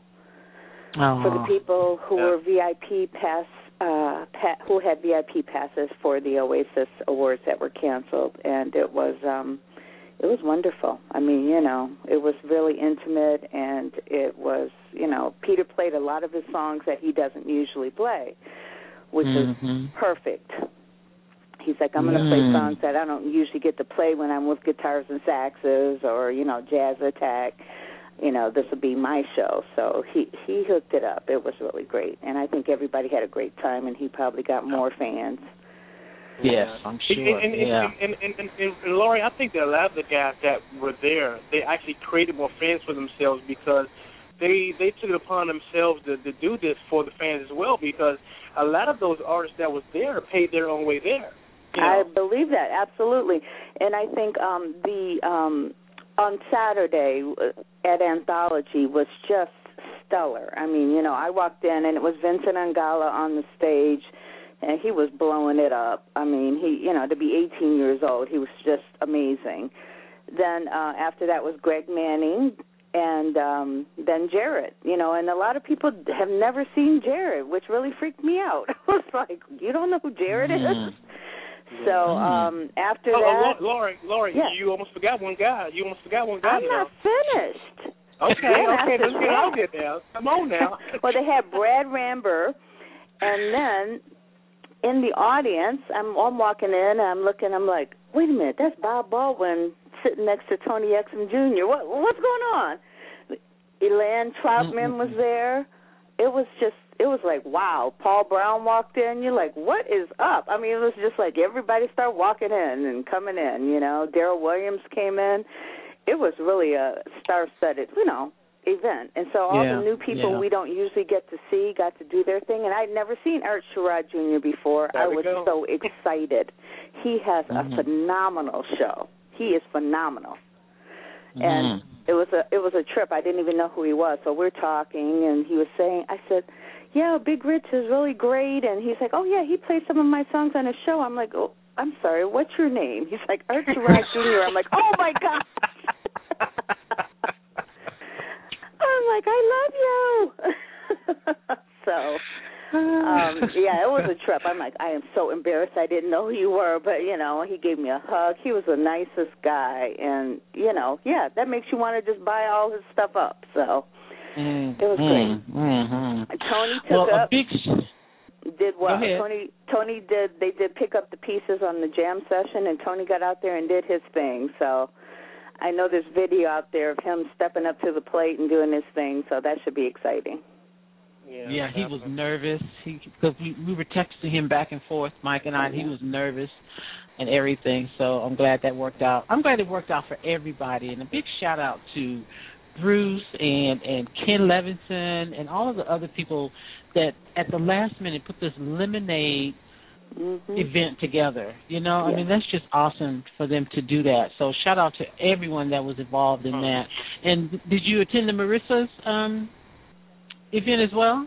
[SPEAKER 5] Oh.
[SPEAKER 3] For the people who yeah. were V I P pass, uh, pa- who had V I P passes for the Oasis Awards that were canceled, and it was um, it was wonderful. I mean, you know, it was really intimate, and it was, you know, Peter played a lot of his songs that he doesn't usually play, which
[SPEAKER 5] mm-hmm.
[SPEAKER 3] is perfect. He's like, I'm going to play songs that I don't usually get to play when I'm with guitars and saxes or, you know, jazz attack. You know, this will be my show. So he, he hooked it up. It was really great. And I think everybody had a great time, and he probably got more fans.
[SPEAKER 5] Yes, I'm sure.
[SPEAKER 6] And, and,
[SPEAKER 5] yeah.
[SPEAKER 6] and, and, and, and, and, Laurie, I think that a lot of the guys that were there, they actually created more fans for themselves because they they took it upon themselves to, to do this for the fans as well, because a lot of those artists that was there paid their own way there. You know?
[SPEAKER 3] I believe that, absolutely. And I think um, the um, on Saturday at Anthology was just stellar. I mean, you know, I walked in and it was Vincent Angala on the stage, and he was blowing it up. I mean, he, you know, to be eighteen years old, he was just amazing. Then uh, after that was Greg Manning, and um, then Jared, you know, and a lot of people have never seen Jared, which really freaked me out. I was like, you don't know who Jared
[SPEAKER 5] mm.
[SPEAKER 3] is? So um, after
[SPEAKER 6] oh,
[SPEAKER 3] that,
[SPEAKER 6] uh, Laurie, Laurie,
[SPEAKER 3] yeah.
[SPEAKER 6] you almost forgot one guy. You almost forgot one guy.
[SPEAKER 3] I'm not
[SPEAKER 6] now.
[SPEAKER 3] finished.
[SPEAKER 6] Okay, okay, let's get on here now. Come on now.
[SPEAKER 3] Well, they had Brad Ramber, and then in the audience, I'm, I'm walking in, and I'm looking, I'm like, wait a minute, that's Bob Baldwin sitting next to Tony Exum Junior What, what's going on? Elan Troutman was there. It was just, it was like, wow. Paul Brown walked in. You're like, what is up? I mean, it was just like everybody started walking in and coming in, you know. Darrell Williams came in. It was really a star-studded, you know, event. And so all
[SPEAKER 5] yeah,
[SPEAKER 3] the new people
[SPEAKER 5] yeah.
[SPEAKER 3] we don't usually get to see got to do their thing. And I'd never seen Art Sherrod Junior before.
[SPEAKER 6] There
[SPEAKER 3] I
[SPEAKER 6] we
[SPEAKER 3] was
[SPEAKER 6] go.
[SPEAKER 3] so excited. He has
[SPEAKER 5] mm-hmm.
[SPEAKER 3] a phenomenal show. He is phenomenal.
[SPEAKER 5] Mm-hmm.
[SPEAKER 3] And it was a it was a trip. I didn't even know who he was. So we're talking, and he was saying, I said, yeah, Big Rich is really great. And he's like, oh, yeah, he plays some of my songs on his show. I'm like, oh, I'm sorry, what's your name? He's like, Art Sherrod Junior I'm like, oh, my God. I'm like, I love you. So, um, yeah, it was a trip. I'm like, I am so embarrassed I didn't know who you were. But, you know, he gave me a hug. He was the nicest guy. And, you know, yeah, that makes you want to just buy all his stuff up. So
[SPEAKER 5] mm,
[SPEAKER 3] it was
[SPEAKER 5] mm,
[SPEAKER 3] great.
[SPEAKER 5] Mm-hmm.
[SPEAKER 3] Tony took
[SPEAKER 5] well,
[SPEAKER 3] up.
[SPEAKER 5] A big...
[SPEAKER 3] Did what? Tony Tony did. They did pick up the pieces on the jam session, and Tony got out there and did his thing. So I know there's video out there of him stepping up to the plate and doing his thing. So that should be exciting.
[SPEAKER 5] Yeah, yeah he was nervous. He because we, we were texting him back and forth, Mike and I. And he was nervous and everything. So I'm glad that worked out. I'm glad it worked out for everybody. And a big shout out to Bruce and and Ken Levinson and all of the other people that at the last minute put this Lemonade mm-hmm. event together. You know, yeah. I mean, that's just awesome for them to do that. So shout out to everyone that was involved in that. And did you attend the Marissa's um, event as well?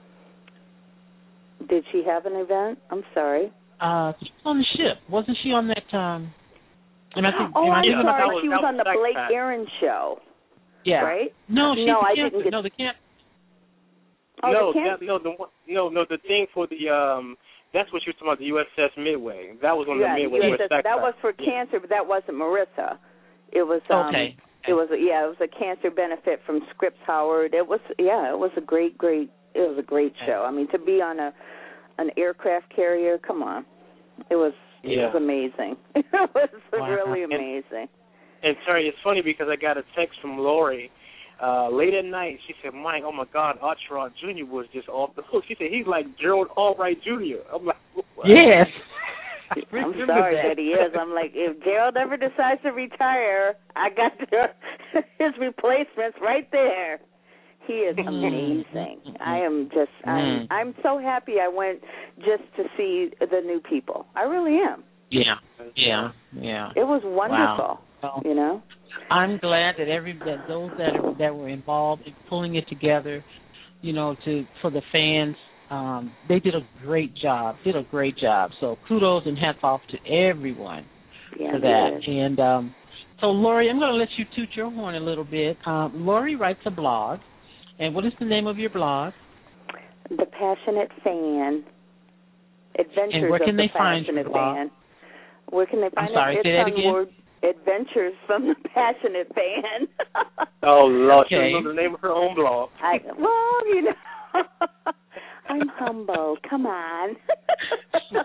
[SPEAKER 3] Did she have an event? I'm sorry.
[SPEAKER 5] Uh, she was on the ship. Wasn't she on that? Um, and I think,
[SPEAKER 3] oh, I'm
[SPEAKER 5] I
[SPEAKER 3] sorry.
[SPEAKER 6] Was,
[SPEAKER 3] she was, was on the Blake
[SPEAKER 6] backpack.
[SPEAKER 3] Aaron show.
[SPEAKER 5] Yeah.
[SPEAKER 3] Right?
[SPEAKER 5] No, she's
[SPEAKER 3] no,
[SPEAKER 5] the
[SPEAKER 3] I
[SPEAKER 5] camp-
[SPEAKER 3] didn't get.
[SPEAKER 5] No, the camp.
[SPEAKER 3] Oh,
[SPEAKER 6] no,
[SPEAKER 3] the camp-
[SPEAKER 6] that, no, the no, no. The thing for the um, that's what you were talking about. The U S S Midway. That was on
[SPEAKER 3] yeah,
[SPEAKER 6] the Midway.
[SPEAKER 3] U S S, that was for
[SPEAKER 6] yeah.
[SPEAKER 3] cancer, but that wasn't Marissa. It was. Um,
[SPEAKER 5] okay.
[SPEAKER 3] It was. Yeah, it was a cancer benefit from Scripps Howard. It was. Yeah, it was a great, great it was a great show. I mean, to be on a an aircraft carrier, come on, it was it
[SPEAKER 6] yeah.
[SPEAKER 3] was amazing. It was
[SPEAKER 6] wow.
[SPEAKER 3] really amazing.
[SPEAKER 6] And, and Terry, it's funny because I got a text from Lori uh, late at night. She said, "Mike, oh my God, Archibald Junior was just off the hook." She said he's like Gerald Albright Junior I'm like, what?
[SPEAKER 5] Yes.
[SPEAKER 3] I'm sorry that. that he is. I'm like, if Gerald ever decides to retire, I got the, his replacements right there. He is amazing. I am just, I'm, I'm so happy I went just to see the new people. I really am.
[SPEAKER 5] Yeah, yeah, yeah.
[SPEAKER 3] It was wonderful.
[SPEAKER 5] Wow.
[SPEAKER 3] You know.
[SPEAKER 5] I'm glad that every that those that are, that were involved in pulling it together, you know, to for the fans. Um, they did a great job, did a great job. So kudos and hats off to everyone
[SPEAKER 3] yeah,
[SPEAKER 5] for that. And um, so, Lori, I'm going to let you toot your horn a little bit. Um, Lori writes a blog. And what is the name of your blog?
[SPEAKER 3] The Passionate Fan. Adventures
[SPEAKER 5] and where can
[SPEAKER 3] of
[SPEAKER 5] they
[SPEAKER 3] the
[SPEAKER 5] find
[SPEAKER 3] Passionate
[SPEAKER 5] your blog?
[SPEAKER 3] Fan. Where can they find
[SPEAKER 5] I'm sorry,
[SPEAKER 3] it?
[SPEAKER 5] say
[SPEAKER 3] it's
[SPEAKER 5] that
[SPEAKER 3] on
[SPEAKER 5] again.
[SPEAKER 3] Word Adventures from the Passionate Fan.
[SPEAKER 6] Oh, Lord,
[SPEAKER 5] okay.
[SPEAKER 6] She knows the name of her own blog.
[SPEAKER 3] I, well, you know. I'm humble. Come on. But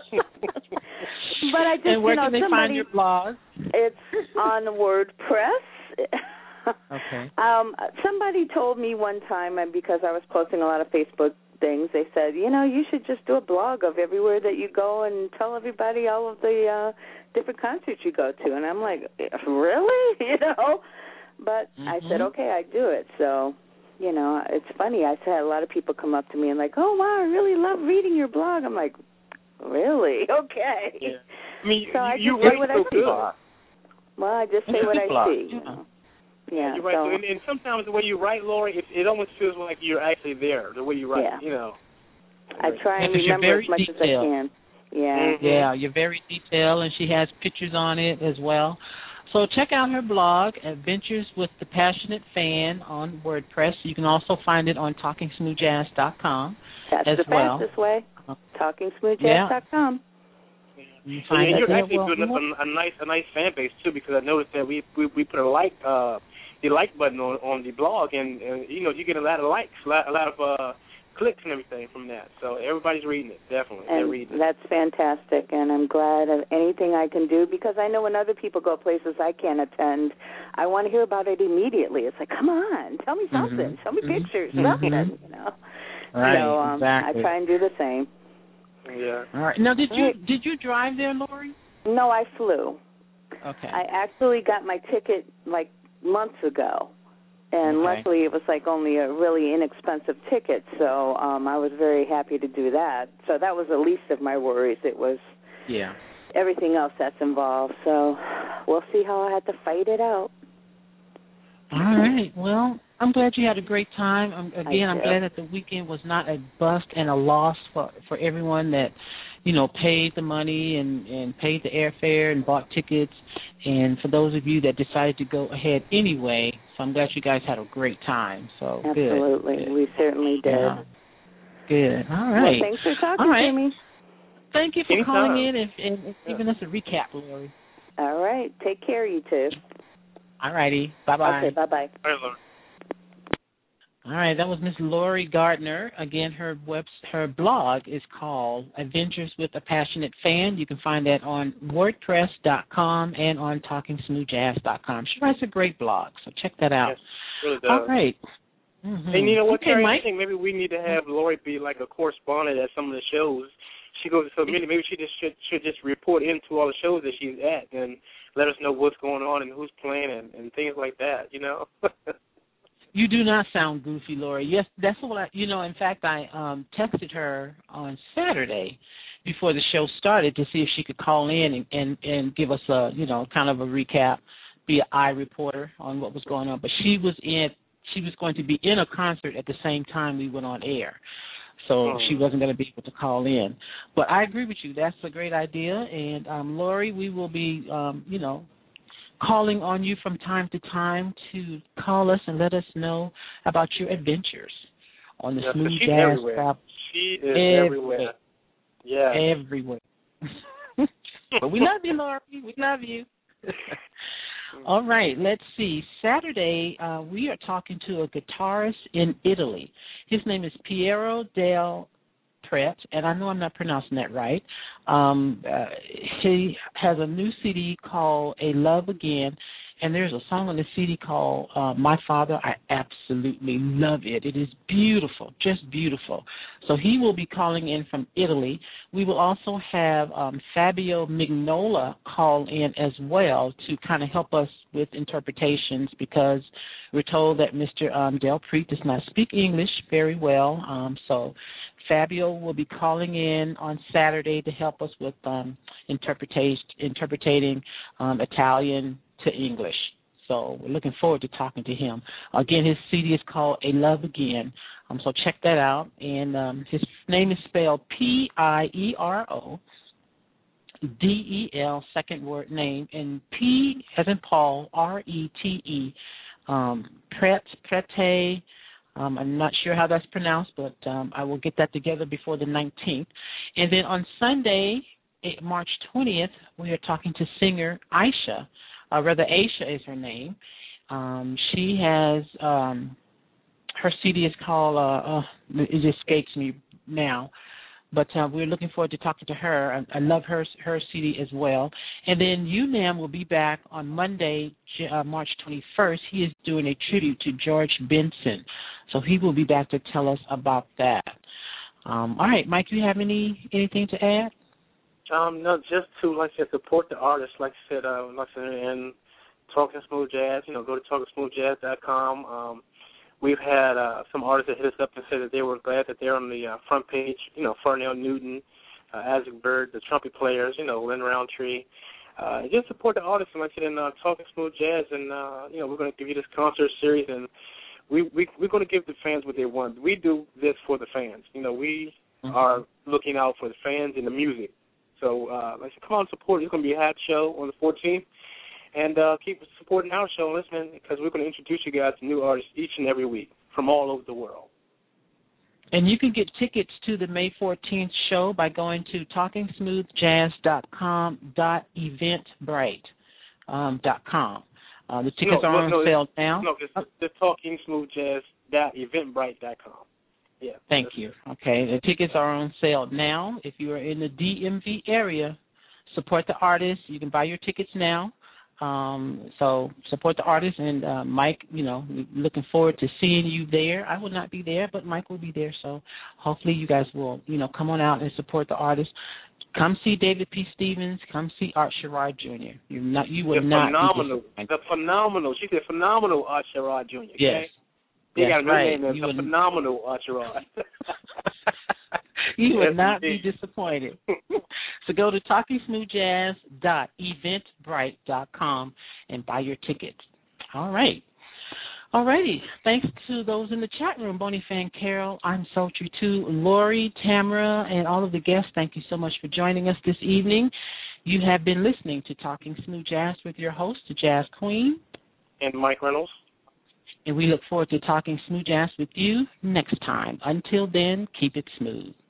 [SPEAKER 3] I just,
[SPEAKER 5] and where
[SPEAKER 3] you know,
[SPEAKER 5] can they
[SPEAKER 3] somebody,
[SPEAKER 5] find your blog?
[SPEAKER 3] It's on WordPress.
[SPEAKER 5] Okay.
[SPEAKER 3] Um, somebody told me one time, and because I was posting a lot of Facebook things, they said, you know, you should just do a blog of everywhere that you go and tell everybody all of the uh, different concerts you go to. And I'm like, really? You know? But mm-hmm. I said, okay, I do it. So, you know, it's funny. I had a lot of people come up to me and like, oh, wow, I really love reading your blog. I'm like, really? Okay.
[SPEAKER 6] Yeah. I mean,
[SPEAKER 3] so
[SPEAKER 6] you,
[SPEAKER 3] I just
[SPEAKER 6] you
[SPEAKER 3] say
[SPEAKER 6] write
[SPEAKER 3] what
[SPEAKER 6] so
[SPEAKER 3] I see.
[SPEAKER 6] good.
[SPEAKER 3] Well, I just say
[SPEAKER 5] it's
[SPEAKER 3] what I
[SPEAKER 5] blog.
[SPEAKER 3] see. You
[SPEAKER 5] yeah.
[SPEAKER 3] know? Yeah,
[SPEAKER 6] you're right.
[SPEAKER 3] so,
[SPEAKER 6] So, and, and sometimes the way you write, Lori, it, it almost feels like you're actually there. The way you write,
[SPEAKER 3] yeah.
[SPEAKER 6] you know.
[SPEAKER 3] I try and remember as much detailed. as I can. Yeah.
[SPEAKER 5] Mm-hmm. Yeah, you're very detailed, and she has pictures on it as well. So check out her blog, Adventures with the Passionate Fan, on WordPress. You can also find it on talking smooth jazz dot com
[SPEAKER 3] That's
[SPEAKER 5] as
[SPEAKER 3] the
[SPEAKER 5] well.
[SPEAKER 3] fastest way. talking smooth jazz dot com.
[SPEAKER 6] Yeah. You and, and you're actually building up a, a nice, a nice fan base too, because I noticed that we we, we put a like, uh, the like button on, on the blog, and, and you know you get a lot of likes, a lot, a lot of uh, clicks and everything from that. So everybody's reading it, definitely.
[SPEAKER 3] And
[SPEAKER 6] They're reading it.
[SPEAKER 3] That's fantastic, and I'm glad of anything I can do, because I know when other people go places I can't attend, I want to hear about it immediately. It's like, come on, tell me something,
[SPEAKER 5] mm-hmm.
[SPEAKER 3] show me
[SPEAKER 5] mm-hmm.
[SPEAKER 3] pictures,
[SPEAKER 5] mm-hmm.
[SPEAKER 3] something, you know.
[SPEAKER 5] Right,
[SPEAKER 3] so um,
[SPEAKER 5] exactly.
[SPEAKER 3] I try and do the same.
[SPEAKER 6] Yeah.
[SPEAKER 5] All right. Now, did you
[SPEAKER 3] right.
[SPEAKER 5] did you drive there, Lori?
[SPEAKER 3] No, I flew.
[SPEAKER 5] Okay.
[SPEAKER 3] I actually got my ticket like months ago. And
[SPEAKER 5] okay.
[SPEAKER 3] luckily it was like only a really inexpensive ticket, so um, I was very happy to do that. So that was the least of my worries. It was
[SPEAKER 5] yeah.
[SPEAKER 3] everything else that's involved. So we'll see how I had to fight it out.
[SPEAKER 5] All right. Well, I'm glad you had a great time. Um, again, I'm glad that the weekend was not a bust and a loss for, for everyone that, you know, paid the money and, and paid the airfare and bought tickets. And for those of you that decided to go ahead anyway, so I'm glad you guys had a great time. So
[SPEAKER 3] Absolutely.
[SPEAKER 5] Good.
[SPEAKER 3] We certainly did.
[SPEAKER 5] Yeah. Good. All right.
[SPEAKER 3] Well, thanks for talking
[SPEAKER 5] All right.
[SPEAKER 3] to me.
[SPEAKER 5] Thank you for
[SPEAKER 6] Anytime.
[SPEAKER 5] calling in and, and, and giving us a recap, Lori.
[SPEAKER 3] All right. Take care, you two.
[SPEAKER 5] All righty. Bye-bye.
[SPEAKER 3] Okay, bye-bye.
[SPEAKER 6] All right, Lori.
[SPEAKER 5] All right, that was Miss Lori Gardner. Again, her web, her blog is called Adventures with a Passionate Fan. You can find that on WordPress dot com and on talking smooth jazz dot com. She writes a great blog, so check that out.
[SPEAKER 6] Yes, really does.
[SPEAKER 5] All right. Mm-hmm.
[SPEAKER 6] And you know what,
[SPEAKER 5] okay,
[SPEAKER 6] Terry?
[SPEAKER 5] Mike?
[SPEAKER 6] I think maybe we need to have Lori be like a correspondent at some of the shows. She goes to so many. Maybe she just should, should just report into all the shows that she's at and let us know what's going on and who's playing and, and things like that, you know?
[SPEAKER 5] You do not sound goofy, Lori. Yes, that's what I, you know, in fact, I um, texted her on Saturday before the show started to see if she could call in and, and, and give us a, you know, kind of a recap, be an eye reporter on what was going on. But she was in, she was going to be in a concert at the same time we went on air. So oh. she wasn't going to be able to call in. But I agree with you. That's a great idea. And, um, Lori, we will be, um, you know, calling on you from time to time to call us and let us know about your adventures on the
[SPEAKER 6] yeah,
[SPEAKER 5] Smooth
[SPEAKER 6] she's
[SPEAKER 5] Jazz
[SPEAKER 6] everywhere.
[SPEAKER 5] Travel.
[SPEAKER 6] She is everywhere.
[SPEAKER 5] everywhere.
[SPEAKER 6] Yeah.
[SPEAKER 5] Everywhere. But we love you, Lori. We love you. All right, let's see. Saturday, uh, we are talking to a guitarist in Italy. His name is Piero Del Pret, and I know I'm not pronouncing that right. Um, uh, he has a new C D called A Love Again, and there's a song on the C D called uh, My Father. I absolutely love it. It is beautiful, just beautiful. So he will be calling in from Italy. We will also have um, Fabio Mignola call in as well to kind of help us with interpretations, because we're told that Mister Um, Del Pret does not speak English very well. Um, so Fabio will be calling in on Saturday to help us with um, interpretation, interpreting um, Italian to English. So we're looking forward to talking to him. Again, his C D is called A Love Again. Um, so check that out. And um, his name is spelled P I E R O D E L, second word name, and P as in Paul, R E T E, um, Pret, Prete. Um, I'm not sure how that's pronounced, but um, I will get that together before the nineteenth. And then on Sunday, March twentieth, we are talking to singer Aisha. Uh, rather, Aisha is her name. Um, she has, um, her C D is called, uh, uh, it escapes me now, but uh, we're looking forward to talking to her. I, I love her her C D as well. And then U NAM will be back on Monday, uh, March twenty-first. He is doing a tribute to George Benson, so he will be back to tell us about that. Um, all right, Mike, do you have any anything to add?
[SPEAKER 6] Um, no, just to, like I said, support the artists, like I said, uh, like I said, and Talking Smooth Jazz, you know, go to talking smooth jazz dot com. Um, we've had uh, some artists that hit us up and said that they were glad that they're on the uh, front page, you know, Farnell Newton, uh, Isaac Bird, the trumpet players, you know, Lynn Roundtree. Uh, just support the artists, like I said, in uh, Talking Smooth Jazz, and, uh, you know, we're going to give you this concert series, and we, we, we're going to give the fans what they want. We do this for the fans. You know, we mm-hmm. are looking out for the fans and the music. So, uh, like I said, come on, support. It's going to be a hot show on the fourteenth. And uh, keep supporting our show and listening, because we're going to introduce you guys to new artists each and every week from all over the world.
[SPEAKER 5] And you can get tickets to the May fourteenth show by going to talking smooth jazz dot com dot eventbrite dot com. Uh, the tickets
[SPEAKER 6] no,
[SPEAKER 5] are
[SPEAKER 6] no,
[SPEAKER 5] on
[SPEAKER 6] no,
[SPEAKER 5] sale now.
[SPEAKER 6] No, it's oh. the talking smooth jazz dot eventbrite dot com. Yeah.
[SPEAKER 5] Thank you. Okay, the tickets are on sale now. If you are in the D M V area, support the artists. You can buy your tickets now. Um, so support the artists, and uh, Mike, you know, looking forward to seeing you there. I will not be there, but Mike will be there. So hopefully you guys will, you know, come on out and support the artists. Come see David P. Stevens. Come see Art Sherrod Junior You're not, you will
[SPEAKER 6] the
[SPEAKER 5] not
[SPEAKER 6] phenomenal,
[SPEAKER 5] be disappointed.
[SPEAKER 6] the phenomenal. She said phenomenal Art Sherrod Junior Okay?
[SPEAKER 5] Yes.
[SPEAKER 6] He got a new
[SPEAKER 5] right.
[SPEAKER 6] name.
[SPEAKER 5] You
[SPEAKER 6] The phenomenal Art Sherrod.
[SPEAKER 5] You would
[SPEAKER 6] Yes,
[SPEAKER 5] not
[SPEAKER 6] indeed.
[SPEAKER 5] be disappointed. So go to talking smooth jazz dot eventbrite dot com and buy your tickets. All right. All righty. Thanks to those in the chat room, Bonnie Fan Carol, I'm Sultry too, Lori, Tamara, and all of the guests. Thank you so much for joining us this evening. You have been listening to Talking Smooth Jazz with your host, the Jazz Queen.
[SPEAKER 6] And Mike Reynolds.
[SPEAKER 5] And we look forward to talking smooth jazz with you next time. Until then, keep it smooth.